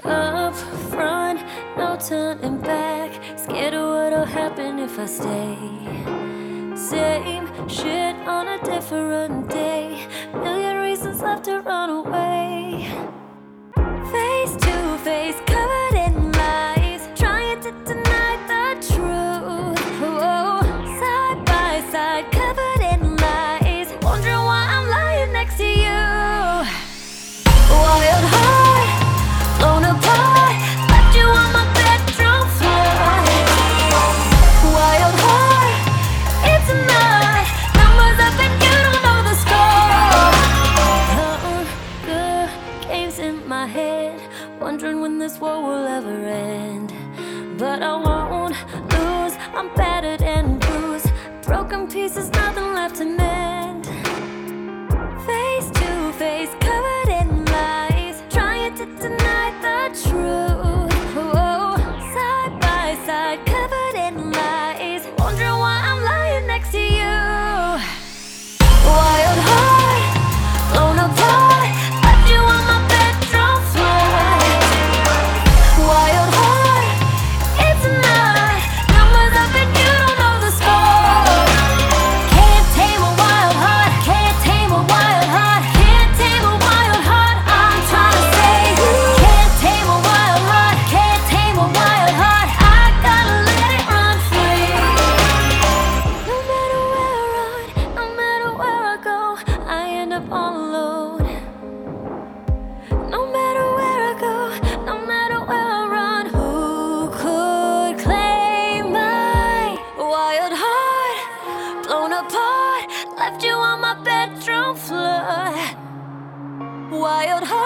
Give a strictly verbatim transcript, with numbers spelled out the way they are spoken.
Up front, no turning back. Scared of what'll happen if I stay. Same shit on a different day. Million reasons left to run away. Face to face, covered in lies, trying to deny the truth. Whoa. Side by side, covered in lies, wondering why I'm lying next to you. Wild heart, blown apart, left you on my bedroom floor. Wild heart, it's not numbers up and you don't know the score. Hunger games in my head, wondering when this war will ever end. But I won't lose, I'm battered and bruised, broken pieces, nothing left to mend. Face to face, covered in lies, trying to deny the truth. Whoa. Side by side, covered in lies, wondering why I'm lying next to you. Wild heart, blown apart, left you on my bedroom floor. Wild heart, it's not numbers up and you don't know the score. Can't tame a wild heart, can't tame a wild heart, can't tame a wild heart. I'm trying to say, can't tame a wild heart, can't tame a wild heart. I gotta let it run free. No matter where I run, no matter where I go, I end up all alone. No matter where I go, no matter where I run, who could claim my wild heart? Blown apart, left you on my bedroom floor. Wild heart.